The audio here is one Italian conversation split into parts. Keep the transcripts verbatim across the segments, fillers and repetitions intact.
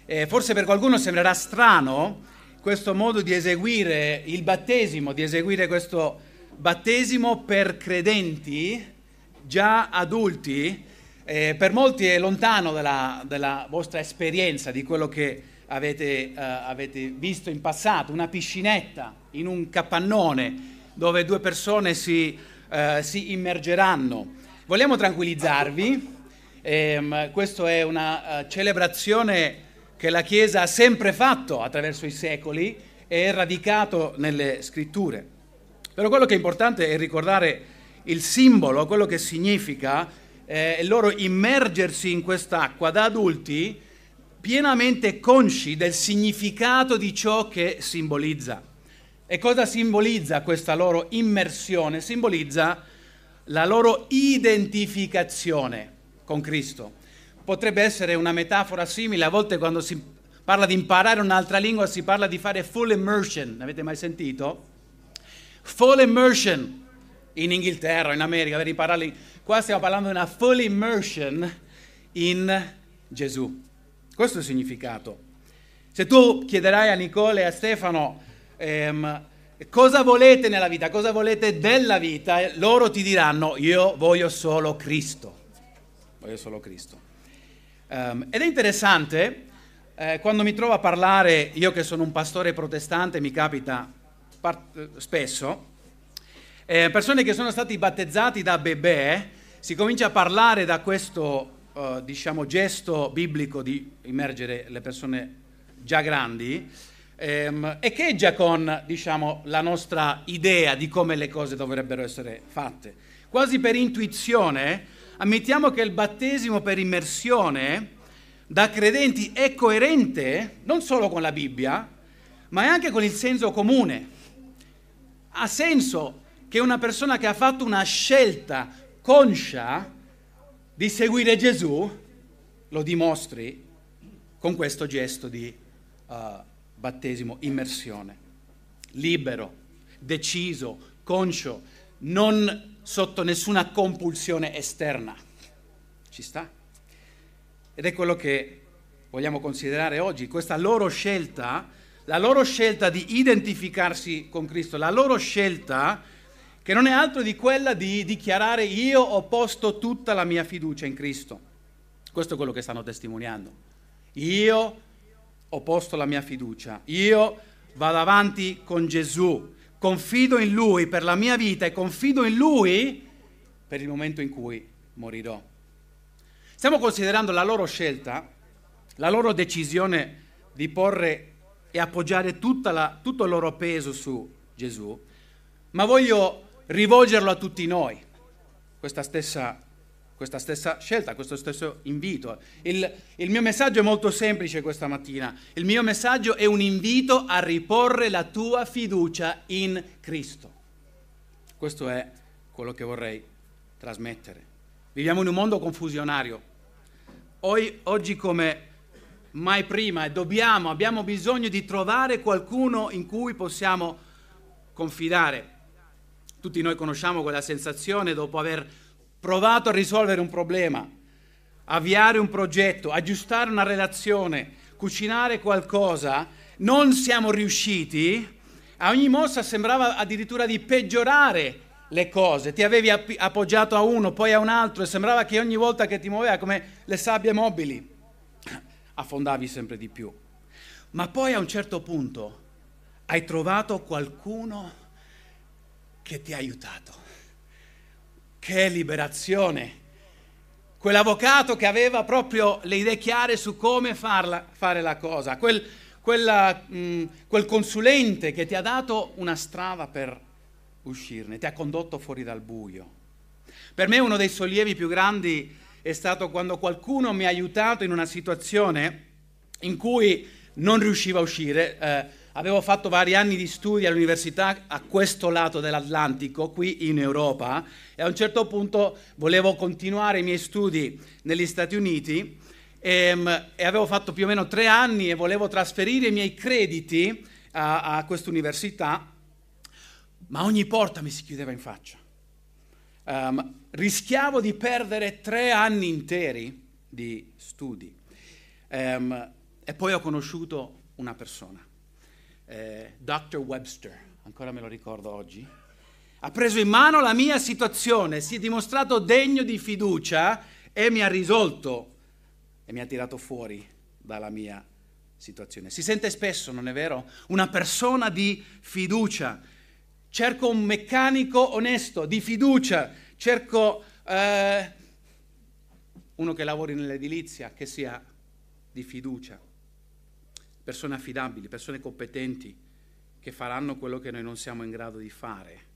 Eh, forse per qualcuno sembrerà strano questo modo di eseguire il battesimo, di eseguire questo battesimo per credenti già adulti. Eh, per molti è lontano dalla, dalla vostra esperienza, di quello che avete, uh, avete visto in passato, una piscinetta in un capannone dove due persone si, uh, si immergeranno. Vogliamo tranquillizzarvi, ehm, questa è una uh, celebrazione che la Chiesa ha sempre fatto attraverso i secoli e è radicato nelle scritture. Però quello che è importante è ricordare il simbolo, quello che significa eh, il loro immergersi in quest'acqua da adulti pienamente consci del significato di ciò che simbolizza. E cosa simbolizza questa loro immersione? Simbolizza la loro identificazione con Cristo. Potrebbe essere una metafora simile, a volte quando si parla di imparare un'altra lingua si parla di fare full immersion, avete mai sentito? Full immersion in Inghilterra, in America, per imparare. Qua stiamo parlando di una full immersion in Gesù. Questo è il significato. Se tu chiederai a Nicole e a Stefano ehm, cosa volete nella vita, cosa volete della vita, loro ti diranno: io voglio solo Cristo. Voglio solo Cristo. Um, ed è interessante, eh, quando mi trovo a parlare, io che sono un pastore protestante, mi capita par- spesso, eh, persone che sono stati battezzati da bebè, si comincia a parlare da questo, uh, diciamo, gesto biblico di immergere le persone già grandi, ehm, echeggia con, diciamo, la nostra idea di come le cose dovrebbero essere fatte. Quasi per intuizione, ammettiamo che il battesimo per immersione da credenti è coerente non solo con la Bibbia, ma anche con il senso comune. Ha senso che una persona che ha fatto una scelta conscia di seguire Gesù lo dimostri con questo gesto di uh, battesimo, immersione. Libero, deciso, conscio, non sotto nessuna compulsione esterna. Ci sta? Ed è quello che vogliamo considerare oggi, questa loro scelta, la loro scelta di identificarsi con Cristo, la loro scelta che non è altro di quella di dichiarare: io ho posto tutta la mia fiducia in Cristo. Questo è quello che stanno testimoniando. Io ho posto la mia fiducia, io vado avanti con Gesù, confido in Lui per la mia vita e confido in Lui per il momento in cui morirò. Stiamo considerando la loro scelta, la loro decisione di porre e appoggiare tutta la, tutto il loro peso su Gesù, ma voglio rivolgerlo a tutti noi, questa stessa, questa stessa scelta, questo stesso invito. Il, il mio messaggio è molto semplice questa mattina. Il mio messaggio è un invito a riporre la tua fiducia in Cristo. Questo è quello che vorrei trasmettere. Viviamo in un mondo confusionario. Oggi, oggi come mai prima, dobbiamo, abbiamo bisogno di trovare qualcuno in cui possiamo confidare. Tutti noi conosciamo quella sensazione dopo aver provato a risolvere un problema, avviare un progetto, aggiustare una relazione, cucinare qualcosa, non siamo riusciti, a ogni mossa sembrava addirittura di peggiorare le cose, ti avevi app- appoggiato a uno, poi a un altro e sembrava che ogni volta che ti muoveva come le sabbie mobili, affondavi sempre di più. Ma poi a un certo punto hai trovato qualcuno che ti ha aiutato. Che liberazione! Quell'avvocato che aveva proprio le idee chiare su come farla, fare la cosa, quel, quella, mh, quel consulente che ti ha dato una strada per uscirne, ti ha condotto fuori dal buio. Per me uno dei sollievi più grandi è stato quando qualcuno mi ha aiutato in una situazione in cui non riuscivo a uscire. Eh, avevo fatto vari anni di studi all'università a questo lato dell'Atlantico, qui in Europa, e a un certo punto volevo continuare i miei studi negli Stati Uniti e, e avevo fatto più o meno tre anni e volevo trasferire i miei crediti a, a questa università, ma ogni porta mi si chiudeva in faccia. Um, rischiavo di perdere tre anni interi di studi. Um, E poi ho conosciuto una persona, eh, doctor Webster, ancora me lo ricordo oggi. Ha preso in mano la mia situazione, si è dimostrato degno di fiducia e mi ha risolto e mi ha tirato fuori dalla mia situazione. Si sente spesso, non è vero? Una persona di fiducia. Cerco un meccanico onesto, di fiducia. Cerco eh, uno che lavori nell'edilizia, che sia di fiducia. Persone affidabili, persone competenti, che faranno quello che noi non siamo in grado di fare.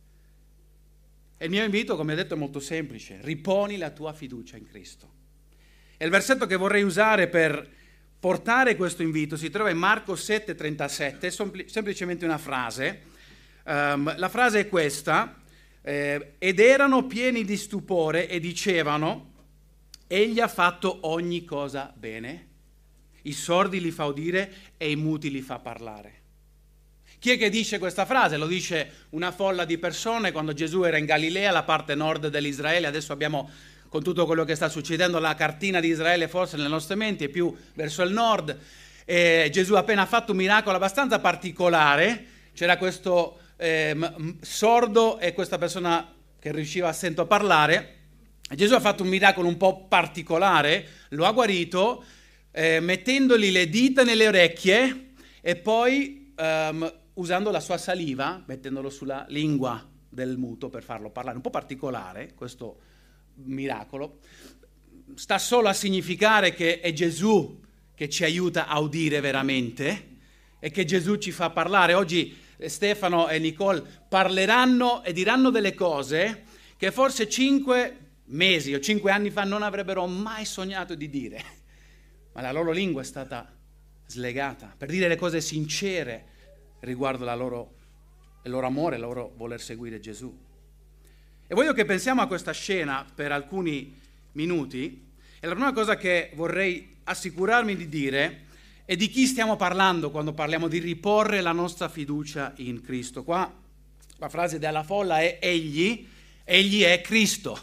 E il mio invito, come ho detto, è molto semplice. Riponi la tua fiducia in Cristo. E il versetto che vorrei usare per portare questo invito si trova in Marco sette trentasette, sempl- semplicemente una frase. Um, la frase è questa, eh, ed erano pieni di stupore e dicevano, egli ha fatto ogni cosa bene, i sordi li fa udire e i muti li fa parlare. Chi è che dice questa frase? Lo dice una folla di persone quando Gesù era in Galilea, la parte nord dell'Israele. Adesso abbiamo, con tutto quello che sta succedendo, la cartina di Israele forse nelle nostre menti, è più verso il nord. E Gesù ha appena fatto un miracolo abbastanza particolare. C'era questo eh, sordo e questa persona che riusciva a sento a parlare. E Gesù ha fatto un miracolo un po' particolare, lo ha guarito eh, mettendogli le dita nelle orecchie e poi um, usando la sua saliva, mettendolo sulla lingua del muto per farlo parlare. Un po' particolare questo miracolo. Sta solo a significare che è Gesù che ci aiuta a udire veramente e che Gesù ci fa parlare. Oggi Stefano e Nicole parleranno e diranno delle cose che forse cinque mesi o cinque anni fa non avrebbero mai sognato di dire, ma la loro lingua è stata slegata per dire le cose sincere riguardo la loro, il loro amore, il loro voler seguire Gesù. E voglio che pensiamo a questa scena per alcuni minuti, e la prima cosa che vorrei assicurarmi di dire è di chi stiamo parlando quando parliamo di riporre la nostra fiducia in Cristo. Qua la frase della folla è egli, egli è Cristo.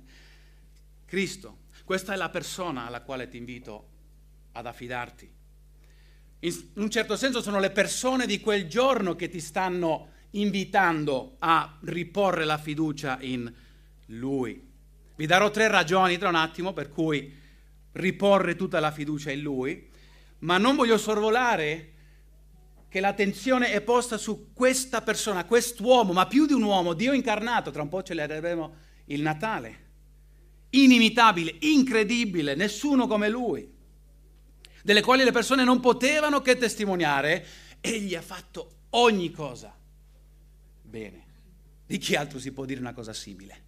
Cristo, questa è la persona alla quale ti invito ad affidarti. In un certo senso sono le persone di quel giorno che ti stanno invitando a riporre la fiducia in Lui. Vi darò tre ragioni tra un attimo per cui riporre tutta la fiducia in Lui, ma non voglio sorvolare che l'attenzione è posta su questa persona, quest'uomo, ma più di un uomo, Dio incarnato, tra un po' celebreremo il Natale. Inimitabile, incredibile, nessuno come Lui, delle quali le persone non potevano che testimoniare, egli ha fatto ogni cosa bene. Di chi altro si può dire una cosa simile?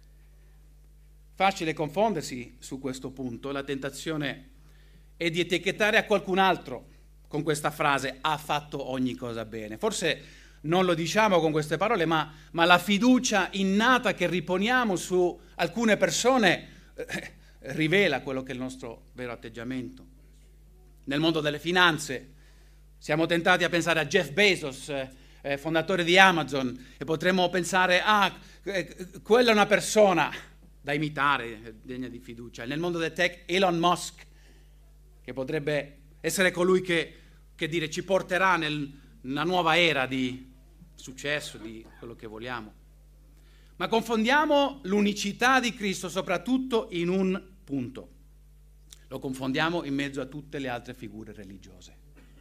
Facile confondersi su questo punto, la tentazione è di etichettare a qualcun altro con questa frase, ha fatto ogni cosa bene. Forse non lo diciamo con queste parole, ma, ma la fiducia innata che riponiamo su alcune persone eh, rivela quello che è il nostro vero atteggiamento. Nel mondo delle finanze siamo tentati a pensare a Jeff Bezos, eh, fondatore di Amazon, e potremmo pensare, ah, eh, quella è una persona da imitare, degna di fiducia. Nel mondo del tech, Elon Musk, che potrebbe essere colui che, che dire, ci porterà nel, nella nuova era di successo, di quello che vogliamo. Ma confondiamo l'unicità di Cristo soprattutto in un punto. Lo confondiamo in mezzo a tutte le altre figure religiose.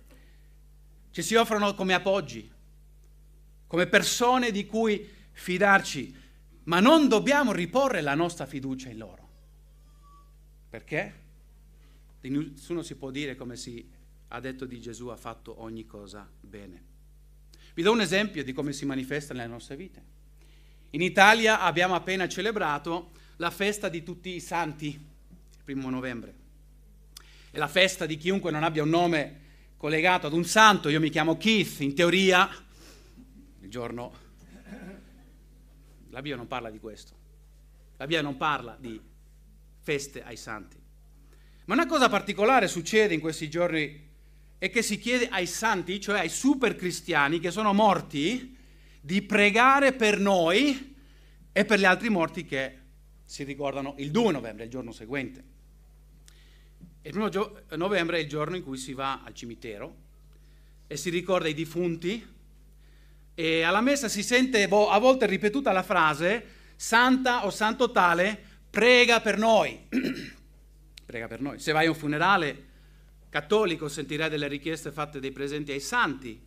Ci si offrono come appoggi, come persone di cui fidarci, ma non dobbiamo riporre la nostra fiducia in loro. Perché? Di nessuno si può dire, come si ha detto di Gesù, ha fatto ogni cosa bene. Vi do un esempio di come si manifesta nelle nostre vite. In Italia abbiamo appena celebrato la festa di tutti i santi, il primo novembre. È la festa di chiunque non abbia un nome collegato ad un santo. Io mi chiamo Keith, in teoria, il giorno... La Bibbia non parla di questo. La Bibbia non parla di feste ai santi. Ma una cosa particolare succede in questi giorni è che si chiede ai santi, cioè ai super cristiani che sono morti, di pregare per noi e per gli altri morti che si ricordano il due novembre, il giorno seguente. Il primo gio- novembre è il giorno in cui si va al cimitero e si ricorda i defunti, e alla messa si sente a volte ripetuta la frase: santa o santo tale, prega per noi. Prega per noi. Se vai a un funerale cattolico sentirai delle richieste fatte dei presenti ai santi.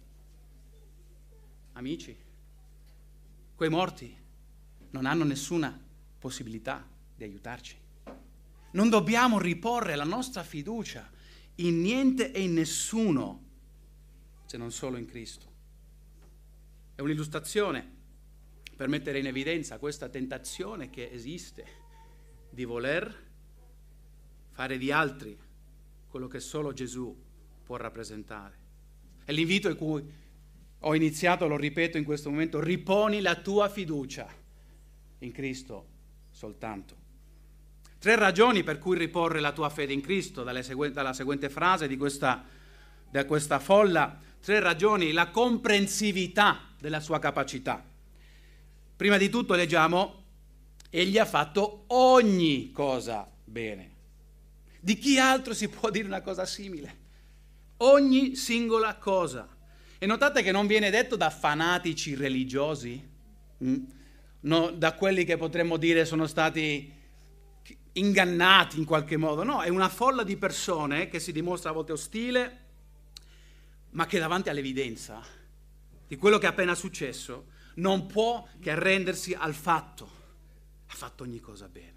Amici, quei morti non hanno nessuna possibilità di aiutarci. Non dobbiamo riporre la nostra fiducia in niente e in nessuno se non solo in Cristo. È un'illustrazione per mettere in evidenza questa tentazione che esiste di voler fare di altri quello che solo Gesù può rappresentare. E l'invito a cui ho iniziato, lo ripeto in questo momento: riponi la tua fiducia in Cristo soltanto. Tre ragioni per cui riporre la tua fede in Cristo, dalle seguen- dalla seguente frase di questa, da questa folla. Tre ragioni: la comprensività della sua capacità. Prima di tutto leggiamo: egli ha fatto ogni cosa bene. Di chi altro si può dire una cosa simile? Ogni singola cosa. E notate che non viene detto da fanatici religiosi, mh? No, da quelli che potremmo dire sono stati ingannati in qualche modo. No, è una folla di persone che si dimostra a volte ostile, ma che davanti all'evidenza di quello che è appena successo non può che arrendersi al fatto: ha fatto ogni cosa bene.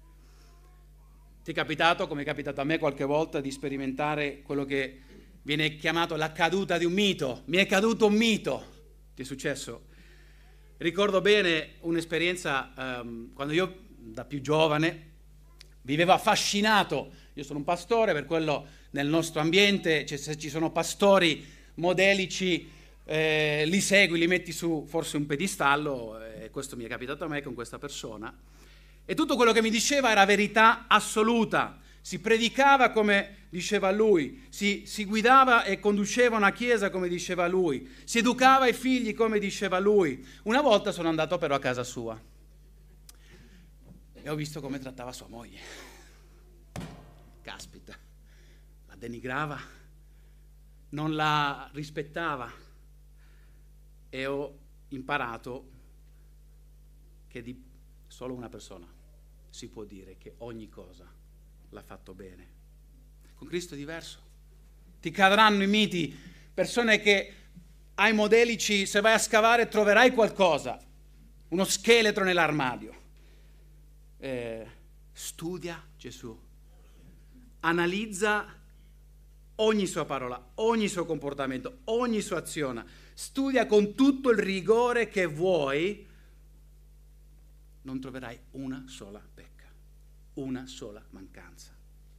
Ti è capitato, come è capitato a me qualche volta, di sperimentare quello che viene chiamato la caduta di un mito? Mi è caduto un mito. Ti è successo? Ricordo bene un'esperienza um, quando io, da più giovane, vivevo affascinato. Io sono un pastore, per quello nel nostro ambiente, cioè, se ci sono pastori modelici, eh, li segui, li metti su forse un piedistallo, e eh, questo mi è capitato a me con questa persona. E tutto quello che mi diceva era verità assoluta. Si predicava come diceva lui, si, si guidava e conduceva una chiesa come diceva lui, si educava i figli come diceva lui. Una volta sono andato però a casa sua e ho visto come trattava sua moglie. Caspita, la denigrava, non la rispettava, e ho imparato che di solo una persona si può dire che ogni cosa l'ha fatto bene. Con Cristo è diverso. Ti cadranno i miti, persone che ai modelici, se vai a scavare troverai qualcosa, uno scheletro nell'armadio. Eh, studia Gesù, analizza ogni sua parola, ogni suo comportamento, ogni sua azione, studia con tutto il rigore che vuoi, non troverai una sola pecca, una sola mancanza.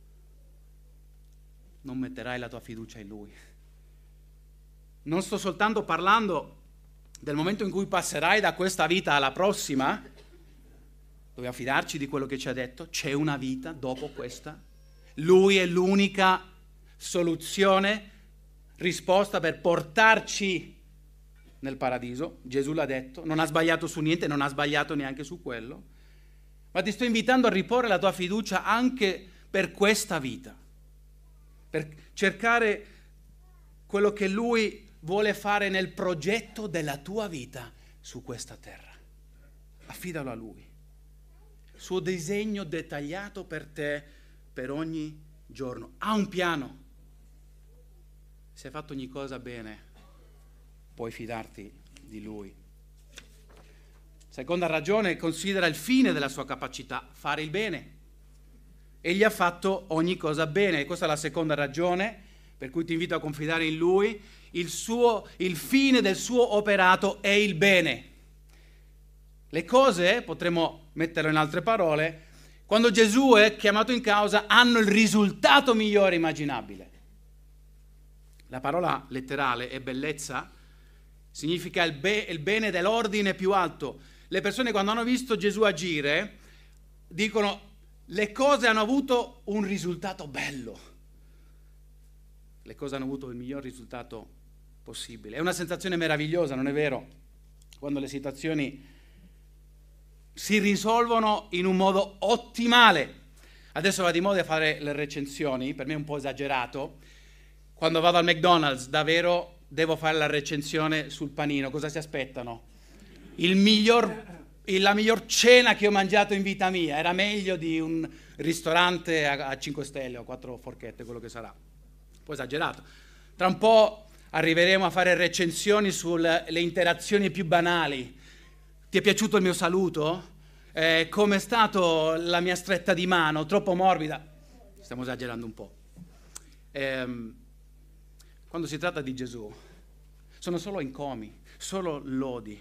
Non metterai la tua fiducia in Lui. Non sto soltanto parlando del momento in cui passerai da questa vita alla prossima. Dobbiamo fidarci di quello che ci ha detto. C'è una vita dopo questa. Lui è l'unica soluzione, risposta per portarci nel paradiso. Gesù l'ha detto, non ha sbagliato su niente, non ha sbagliato neanche su quello. Ma ti sto invitando a riporre la tua fiducia anche per questa vita, per cercare quello che Lui vuole fare nel progetto della tua vita su questa terra. Affidalo a Lui. Il suo disegno dettagliato per te, per ogni giorno. Ha un piano. Se hai fatto ogni cosa bene, puoi fidarti di Lui. Seconda ragione, considera il fine della sua capacità, fare il bene. Egli ha fatto ogni cosa bene. E questa è la seconda ragione per cui ti invito a confidare in Lui. Il, suo, il fine del suo operato è il bene. Le cose, potremmo metterlo in altre parole, quando Gesù è chiamato in causa, hanno il risultato migliore immaginabile. La parola letterale è bellezza, significa il, be- il bene dell'ordine più alto. Le persone, quando hanno visto Gesù agire, dicono: le cose hanno avuto un risultato bello. Le cose hanno avuto il miglior risultato possibile. È una sensazione meravigliosa, non è vero? Quando le situazioni si risolvono in un modo ottimale. Adesso va di moda fare le recensioni, per me è un po' esagerato. Quando vado al McDonald's, davvero devo fare la recensione sul panino. Cosa si aspettano? Il miglior, la miglior cena che ho mangiato in vita mia. Era meglio di un ristorante a, a cinque stelle o quattro forchette, quello che sarà. Un po' esagerato. Tra un po' arriveremo a fare recensioni sulle interazioni più banali. Ti è piaciuto il mio saluto? Eh, come è stato la mia stretta di mano? Troppo morbida? Stiamo esagerando un po'. Eh, quando si tratta di Gesù, sono solo encomi, solo lodi.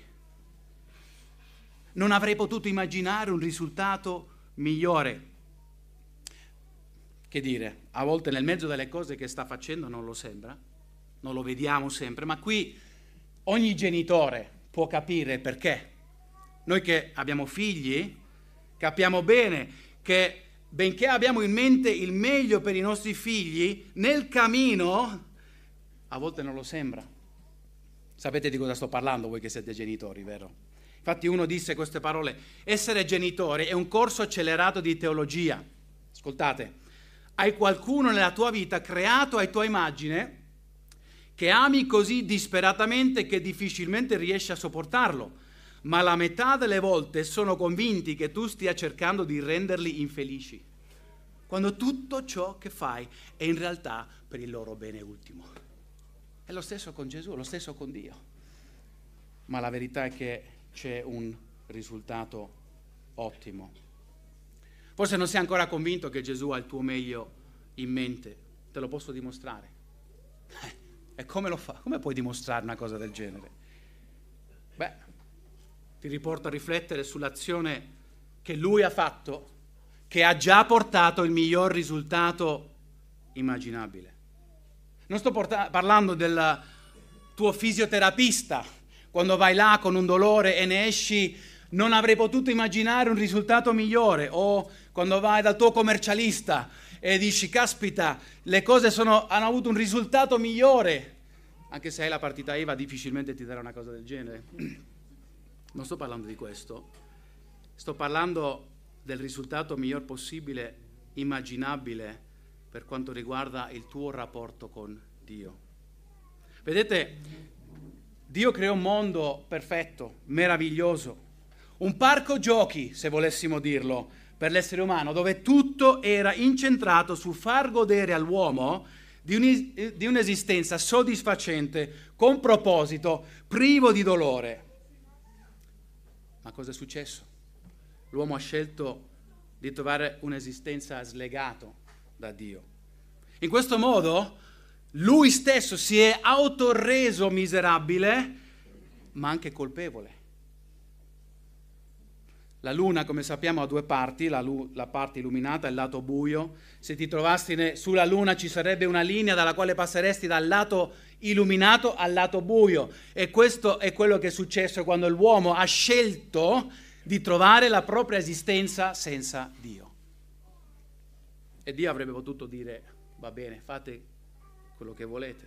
Non avrei potuto immaginare un risultato migliore. Che dire, a volte nel mezzo delle cose che sta facendo non lo sembra, non lo vediamo sempre, ma qui ogni genitore può capire perché. Noi che abbiamo figli, capiamo bene che benché abbiamo in mente il meglio per i nostri figli, nel cammino a volte non lo sembra. Sapete di cosa sto parlando voi che siete genitori, vero? Infatti uno disse queste parole: essere genitori è un corso accelerato di teologia. Ascoltate, hai qualcuno nella tua vita creato a tua immagine che ami così disperatamente che difficilmente riesci a sopportarlo, ma la metà delle volte sono convinti che tu stia cercando di renderli infelici, quando tutto ciò che fai è in realtà per il loro bene ultimo. È lo stesso con Gesù, lo stesso con Dio. Ma la verità è che c'è un risultato ottimo. Forse non sei ancora convinto che Gesù ha il tuo meglio in mente. Te lo posso dimostrare. E come lo fa? Come puoi dimostrare una cosa del genere? Beh, ti riporto a riflettere sull'azione che Lui ha fatto, che ha già portato il miglior risultato immaginabile. Non sto porta- parlando del tuo fisioterapista, quando vai là con un dolore e ne esci, non avrei potuto immaginare un risultato migliore, o quando vai dal tuo commercialista e dici, caspita, le cose sono, hanno avuto un risultato migliore, anche se hai la partita I V A difficilmente ti darà una cosa del genere. Non sto parlando di questo, sto parlando del risultato miglior possibile, immaginabile, per quanto riguarda il tuo rapporto con Dio. Vedete, Dio creò un mondo perfetto, meraviglioso, un parco giochi, se volessimo dirlo, per l'essere umano, dove tutto era incentrato su far godere all'uomo di, un, di un'esistenza soddisfacente, con proposito, privo di dolore. Ma cosa è successo? L'uomo ha scelto di trovare un'esistenza slegato da Dio. In questo modo lui stesso si è autoreso miserabile, ma anche colpevole. La luna, come sappiamo, ha due parti, la, lu- la parte illuminata e il lato buio. Se ti trovassi ne- sulla luna ci sarebbe una linea dalla quale passeresti dal lato illuminato al lato buio. E questo è quello che è successo quando l'uomo ha scelto di trovare la propria esistenza senza Dio. E Dio avrebbe potuto dire, va bene, fate quello che volete.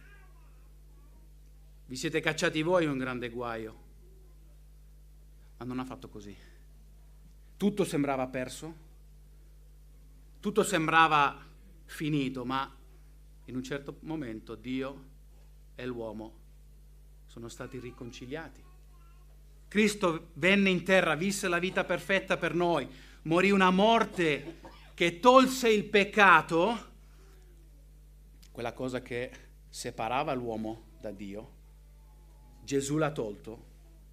Vi siete cacciati voi in un grande guaio. Ma non ha fatto così. Tutto sembrava perso, tutto sembrava finito, ma in un certo momento Dio e l'uomo sono stati riconciliati. Cristo venne in terra, visse la vita perfetta per noi, morì una morte che tolse il peccato, quella cosa che separava l'uomo da Dio. Gesù l'ha tolto.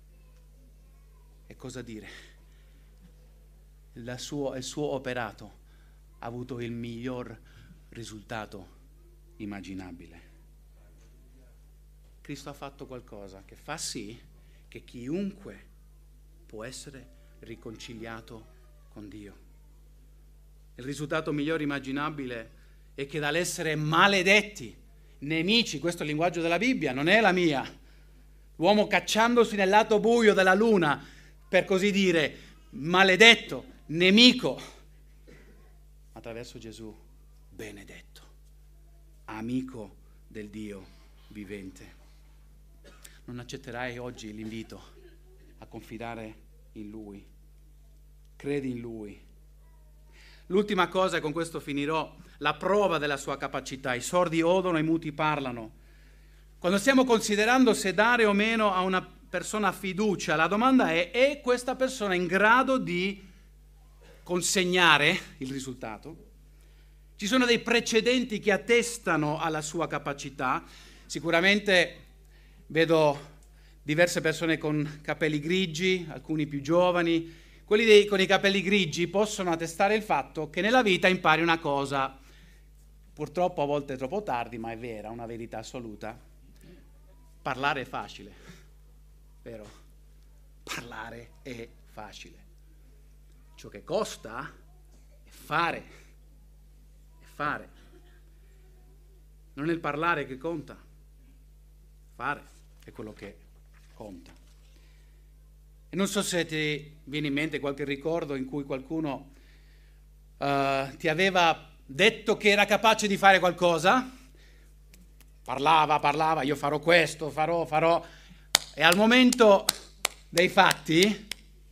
E cosa dire? Il suo, il suo operato ha avuto il miglior risultato immaginabile. Cristo ha fatto qualcosa che fa sì che chiunque può essere riconciliato con Dio. Il risultato migliore immaginabile è che dall'essere maledetti, nemici, questo è il linguaggio della Bibbia, non è la mia, l'uomo cacciandosi nel lato buio della luna, per così dire, maledetto, nemico, attraverso Gesù, benedetto, amico del Dio vivente. Non accetterai oggi l'invito a confidare in Lui? Credi in Lui. l'ultima cosa, e con questo finirò, la prova della sua capacità. I sordi odono e i muti parlano. Quando stiamo considerando se dare o meno a una persona fiducia, la domanda è: è questa persona in grado di consegnare il risultato? Ci sono dei precedenti che attestano alla sua capacità. Sicuramente vedo diverse persone con capelli grigi, alcuni più giovani. Quelli dei, con i capelli grigi possono attestare il fatto che nella vita impari una cosa, purtroppo a volte troppo tardi, ma è vera, una verità assoluta. Parlare è facile, vero? Parlare è facile. Ciò che costa è fare, è fare. Non è il parlare che conta, fare è quello che conta. E non so se ti viene in mente qualche ricordo in cui qualcuno uh, ti aveva detto che era capace di fare qualcosa, parlava, parlava, io farò questo, farò, farò, e al momento dei fatti,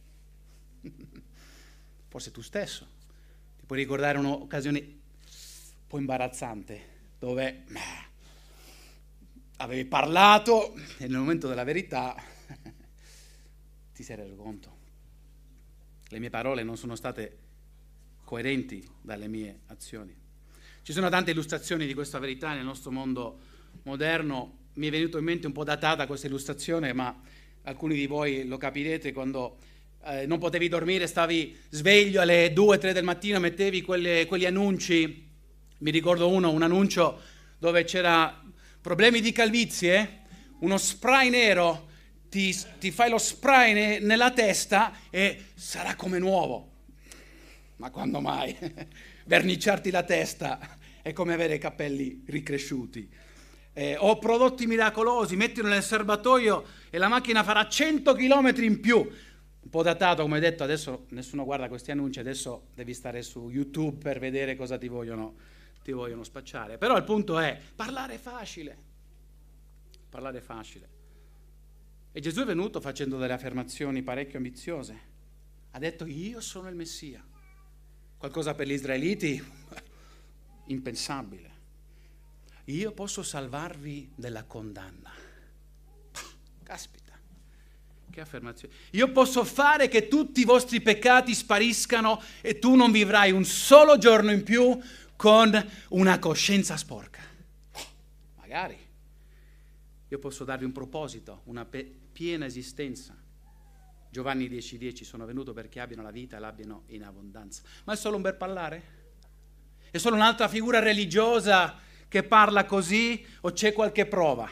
forse tu stesso, ti puoi ricordare un'occasione un po' imbarazzante, dove beh, avevi parlato e nel momento della verità ti sei reso conto. Le mie parole non sono state coerenti dalle mie azioni. Ci sono tante illustrazioni di questa verità nel nostro mondo moderno. Mi è venuto in mente un po' datata questa illustrazione, ma alcuni di voi lo capirete. Quando eh, non potevi dormire, stavi sveglio alle due tre del mattino, mettevi quelle, quegli annunci. Mi ricordo uno, un annuncio dove c'era problemi di calvizie, uno spray nero, ti, ti fai lo spray ne, nella testa e sarà come nuovo. Ma quando mai? Verniciarti la testa è come avere i capelli ricresciuti. Eh, o prodotti miracolosi, mettilo nel serbatoio e la macchina farà cento chilometri in più. Un po' datato, come detto, adesso nessuno guarda questi annunci, adesso devi stare su YouTube per vedere cosa ti vogliono, ti vogliono spacciare. Però il punto è, parlare è facile. Parlare è facile. E Gesù è venuto facendo delle affermazioni parecchio ambiziose. Ha detto: io sono il Messia. Qualcosa per gli israeliti impensabile. Io posso salvarvi dalla condanna. Caspita, che affermazione. Io posso fare che tutti i vostri peccati spariscano e tu non vivrai un solo giorno in più con una coscienza sporca. Magari. Io posso darvi un proposito, una pe- piena esistenza. Giovanni dieci dieci, sono venuto perché abbiano la vita e l'abbiano in abbondanza. Ma è solo un bel parlare? È solo un'altra figura religiosa che parla così, o c'è qualche prova?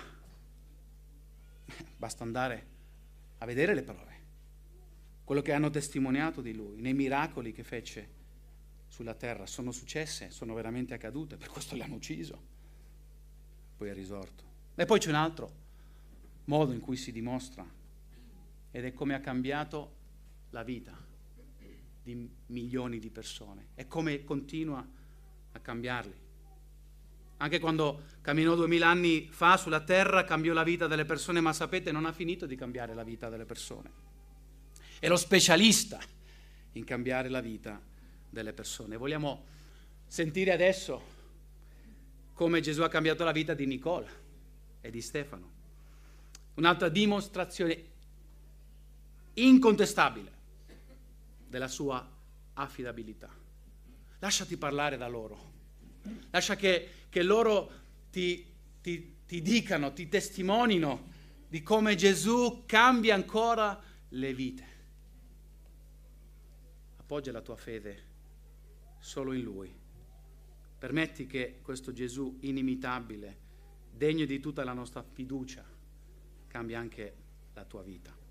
Basta andare a vedere le prove, quello che hanno testimoniato di lui, nei miracoli che fece sulla terra. Sono successe, sono veramente accadute, per questo l'hanno ucciso, poi è risorto. E poi c'è un altro modo in cui si dimostra, ed è come ha cambiato la vita di milioni di persone e come continua a cambiarli. Anche quando camminò duemila anni fa sulla terra cambiò la vita delle persone, ma sapete, non ha finito di cambiare la vita delle persone. È lo specialista in cambiare la vita delle persone. Vogliamo sentire adesso come Gesù ha cambiato la vita di Nicola e di Stefano. Un'altra dimostrazione incontestabile della sua affidabilità. Lasciati parlare da loro. Lascia che, che loro ti, ti, ti dicano, ti testimonino di come Gesù cambia ancora le vite. Appoggia la tua fede solo in Lui. Permetti che questo Gesù inimitabile, degno di tutta la nostra fiducia, cambi anche la tua vita.